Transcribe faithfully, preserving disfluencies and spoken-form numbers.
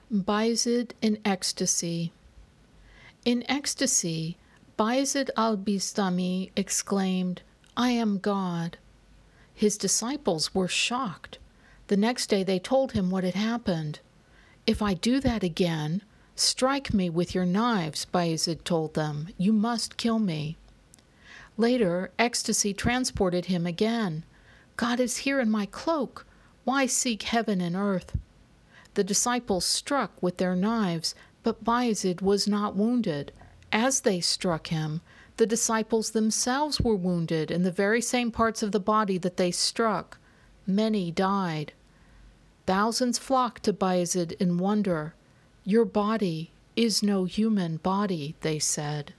Bayezid in ecstasy. In ecstasy, Bayezid al-Bistami exclaimed, "I am God." His disciples were shocked. The next day they told him what had happened. "If I do that again, strike me with your knives," Bayezid told them. "You must kill me." Later, ecstasy transported him again. "God is here in my cloak. Why seek heaven and earth?" The disciples struck with their knives, but Bayezid was not wounded. As they struck him, the disciples themselves were wounded in the very same parts of the body that they struck. Many died. Thousands flocked to Bayezid in wonder. "Your body is no human body," they said.